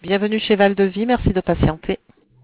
Bienvenue chez Val de Vie, merci de patienter.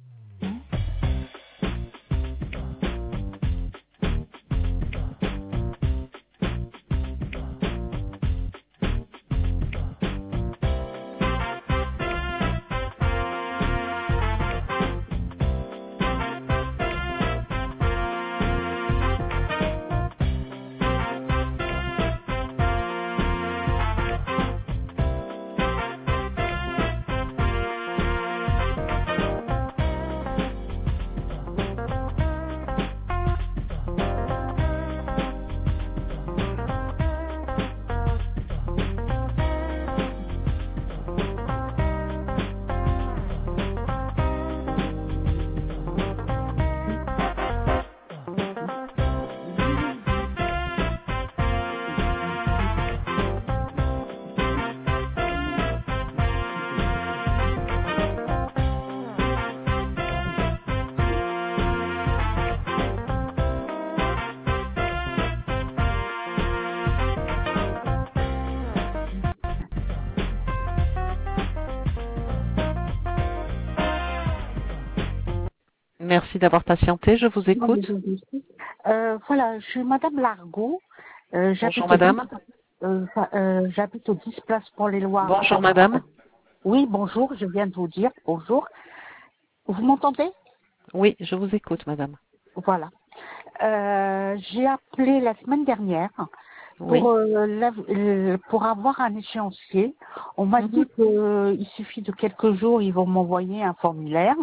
Merci d'avoir patienté, je vous écoute. Voilà, je suis Madame Largot. Bonjour madame. J'habite au 10 Place pour les Loirs. Bonjour madame. Oui, bonjour, je viens de vous dire bonjour. Vous m'entendez? Oui, je vous écoute madame. Voilà. J'ai appelé la semaine dernière Oui. pour avoir un échéancier. On m'a dit qu'il suffit de quelques jours, ils vont m'envoyer un formulaire.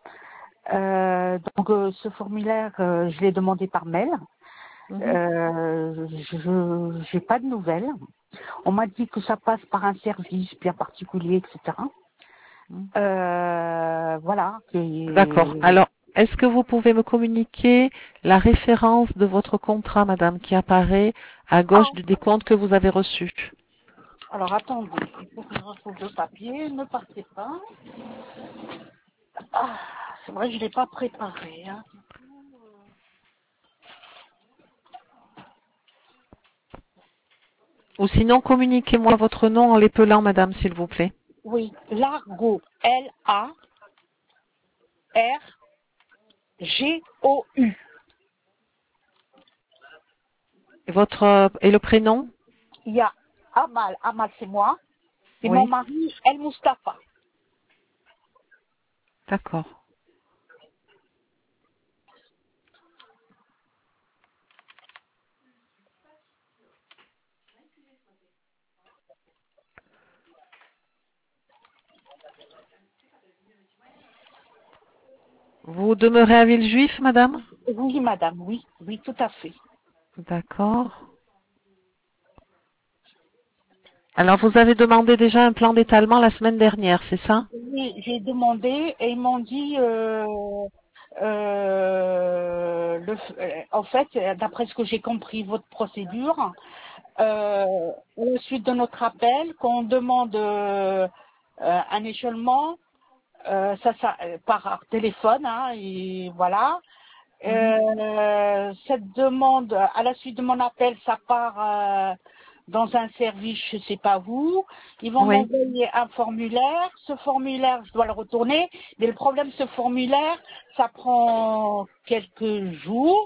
Donc ce formulaire, je l'ai demandé par mail. Je n'ai pas de nouvelles. On m'a dit que ça passe par un service bien particulier, etc. Voilà. D'accord. Alors, est-ce que vous pouvez me communiquer la référence de votre contrat, madame, qui apparaît à gauche du décompte que vous avez reçu? Alors, attendez, il faut que je retrouve le papier, ne partez pas. Ah, c'est vrai, je ne l'ai pas préparé. Hein. Ou sinon, communiquez-moi votre nom en l'épelant, madame, s'il vous plaît. Oui, Largot, L-A-R-G-O-U. Et le prénom? Il y a Amal c'est moi, et Oui. mon mari, El Mustafa. D'accord. Vous demeurez à Villejuif, madame? Oui, madame, oui, tout à fait. D'accord. Alors, vous avez demandé déjà un plan d'étalement la semaine dernière, c'est ça? Oui, j'ai demandé et ils m'ont dit, en fait, d'après ce que j'ai compris, votre procédure, à la suite de notre appel, quand on demande un échelonnement, par téléphone, hein, et voilà. Cette demande, à la suite de mon appel, ça part dans un service, je ne sais pas où. Ils vont Oui. m'envoyer un formulaire. Ce formulaire, je dois le retourner. Mais le problème, ce formulaire, ça prend quelques jours.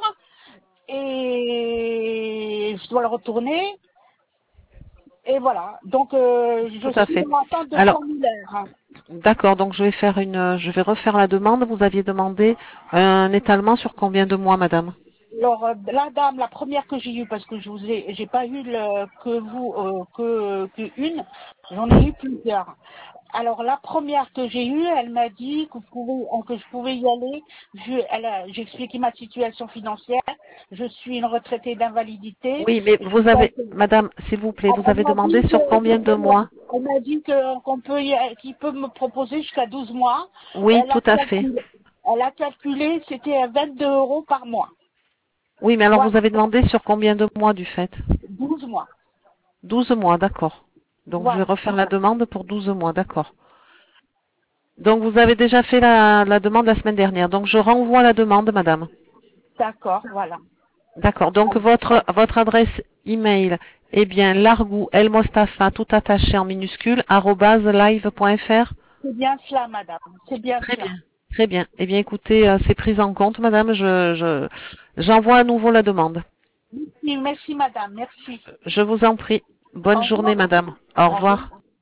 Et je dois le retourner. Et voilà. Donc, je Tout à suis fait. en attente de Alors, formulaire. Hein. d'accord, donc je vais refaire la demande. Vous aviez demandé un étalement sur combien de mois, madame? Alors, la dame, la première que j'ai eue, parce que j'ai pas eu que une, j'en ai eu plusieurs. Alors, la première que j'ai eue, elle m'a dit que je pouvais y aller. J'ai expliqué ma situation financière. Je suis une retraitée d'invalidité. Oui, mais vous avez, madame, s'il vous plaît, vous Elle avez m'a demandé sur combien de mois? dit qu'il peut me proposer jusqu'à 12 mois. Oui, tout à fait. Elle a calculé, c'était 22 € par mois. Oui, mais alors Voilà, vous avez demandé sur combien de mois du fait? 12 mois. 12 mois, d'accord. Donc je vais Voilà. refaire la demande pour 12 mois, d'accord. Donc vous avez déjà fait la demande la semaine dernière. Donc je renvoie la demande, madame. D'accord, voilà. D'accord. Donc votre adresse email est bien largou elmostafa tout attaché en minuscule @live.fr. C'est bien cela, madame. C'est bien Très cela. bien. Très bien. Eh bien, écoutez, c'est pris en compte, madame. J'envoie à nouveau la demande. Merci, merci, madame. Merci. Je vous en prie. Bonne Au journée, revoir. madame. Au Au revoir. revoir.